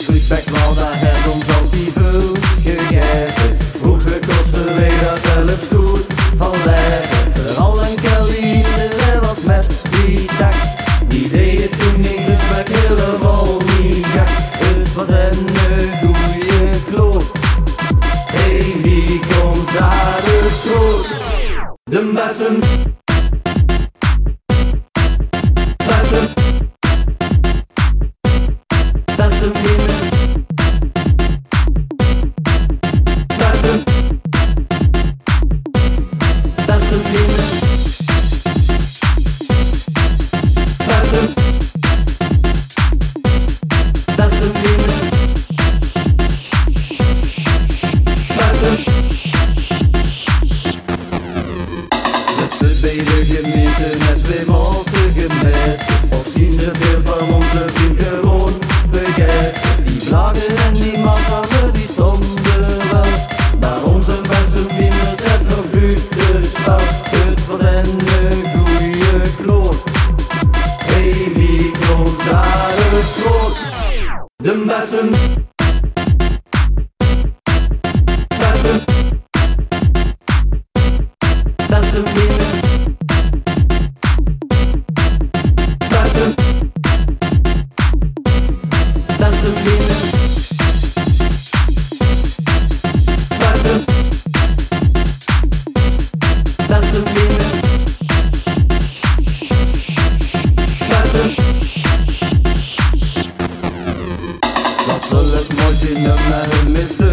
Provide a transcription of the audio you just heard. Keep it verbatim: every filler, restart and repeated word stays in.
Respect, wel dat het ons altijd veel gegeven. Vroeger kostte wij daar zelfs goed van leven. Vooral een Kelly, dat was met die dag. Die deed het toen niet respect, helemaal niet gek. Het was een goeie kloot. Hey, wie komt daar het groot? De bessen. Bessen. Bessen nemen. Bessen. Bessen nemen. Bessen. Bessen nemen. Bessen. Bij de gemeente net tweemaal te gemeten. Of zien ze veel van onze vriend gewoon vergeten. Die vlaggen en die mannen die stonden wel. Maar onze beste vrienden zet nog buitenspel. Het was een goeie kloot. Hey, wie komt daar het groot? De bessen. Bessen. Bessen nemen. Bessen. Bessen nemen. Bessen. Bessen nemen. Bessen. Wat zal het mooi zien met mij, mister